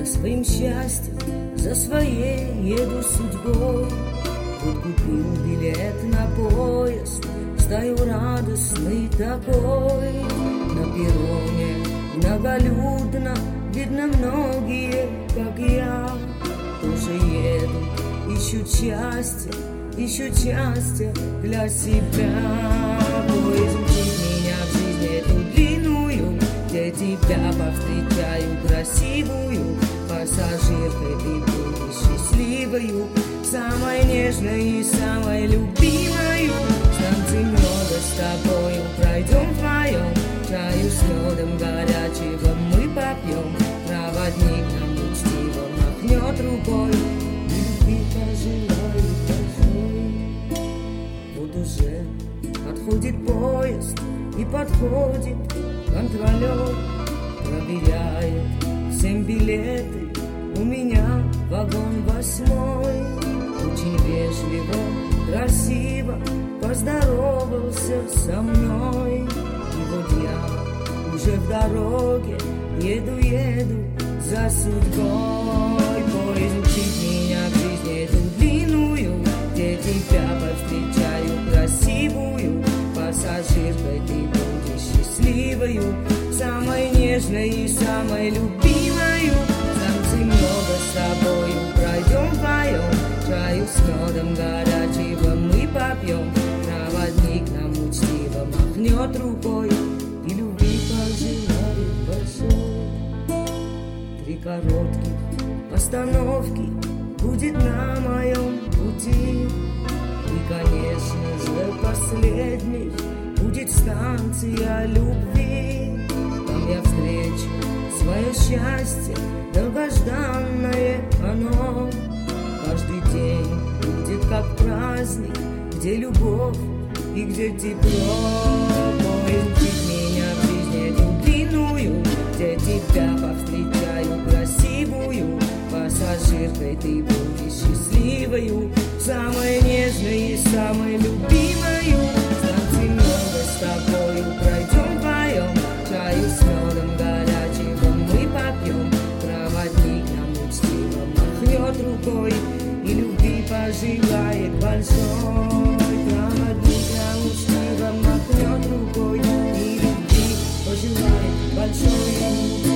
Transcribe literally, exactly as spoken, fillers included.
за своим счастьем, за своей еду судьбой. Вот купил билет на поезд, стою радостный такой. На перроне многолюдно, видно многие, как я, тоже едут, ищут счастье, ищут счастье для себя. Поезд мчит меня в жизнь эту длинную, где тебя повстречаю красивую. Пассажиркой ты будешь счастливою, самой нежной и самой любимою. Станций много с тобою пройдем вдвоем, чаю с медом горячего мы попьем. Проводник нам учтиво махнет рукой, любви пожелаю большой. Вот уже отходит поезд и подходит контролер, проверяет всем билеты, у меня вагон восьмой. Очень вежливо, красиво поздоровался со мной. И вот я уже в дороге, еду, еду за судьбой. Поезд мчит меня в жизнь эту длинную, где тебя повстречаю красивую. Пассажиркой ты будешь счастливою, самой нежной и самой любимою. Станций много с тобою пройдем вдвоем, чаю с медом горячего мы попьем. Проводник нам учтиво махнет рукой, и любви пожелаю большой. Три коротких остановки будет на моем пути, и, конечно же, последней будет станция любви. Там я встречу свое счастье, долгожданное оно. Каждый день будет как праздник, где любовь и где тепло. Поезд мчит меня в жизнь эту длинную, где тебя повстречаю красивую. Пассажиркой ты будешь счастливою, самой нежной и самой любимою. Станций много с тобою пройдем вдвоем, чаю с медом горячего мы попьем. Проводник нам учтиво махнет рукой, и любви пожелает большой. Проводник нам учтиво махнет рукой, и любви пожелает большой.